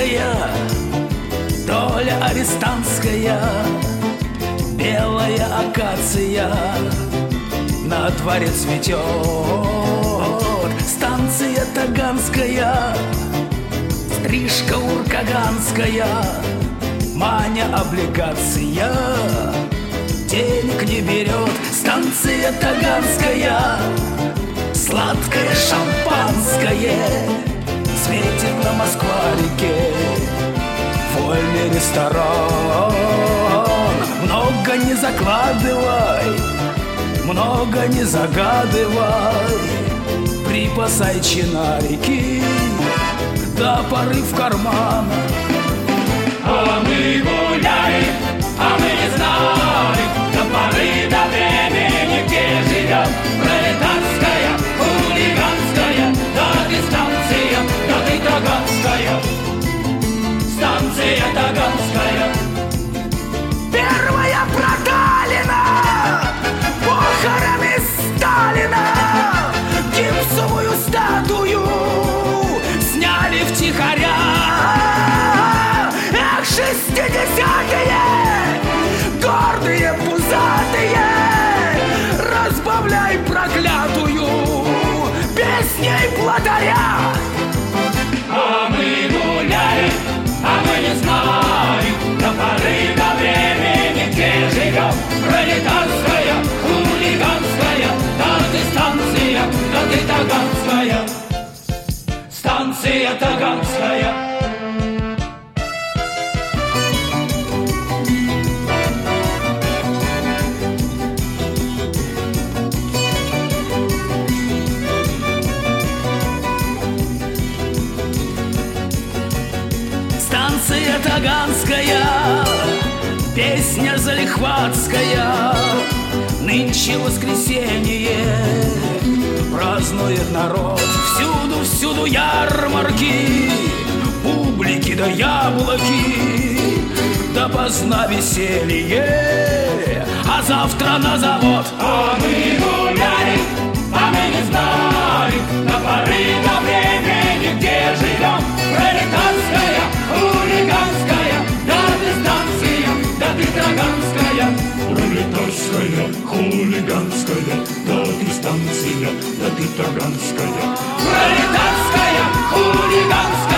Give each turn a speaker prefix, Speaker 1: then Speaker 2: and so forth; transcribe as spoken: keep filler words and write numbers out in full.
Speaker 1: станция, доля арестантская, белая акация на дворе цветет. Станция Таганская, стрижка уркаганская, Маня облигация денег не берет. Станция Таганская, сладкое шампанское светит на Москва-реке. Вольный ресторан, много не закладывай, много не загадывай, припасай чинарики до поры в карман.
Speaker 2: А мы гуляем, а мы не знаем до поры до времени, где живем. Пролетарская, хулиганская, даты станция, даты Таганская, станция Таганская.
Speaker 1: Первая проталина похороны Сталина, гипсовую статую сняли втихаря. Эх, шестидесятые, гордые, пузатые, разбавляй проклятую песней плотаря.
Speaker 2: А мы гуляем, а мы не знаем до поры до времени, где живем. Пролетарская, хулиганская, даты станция, даты Таганская, станция Таганская.
Speaker 1: Станция Таганская, песня залихватская, нынче воскресенье, празднует народ. Всюду, всюду ярмарки, публики да яблоки, допоздна веселье, а завтра на завод.
Speaker 2: А мы гуляем, а мы не знаем до поры до времени, где живем. Пролетарская, хулиганская, даты станция, даты Таганская. Пролетарская, хулиганская, даты станция, даты Таганская. Пролетарская, хулиганская.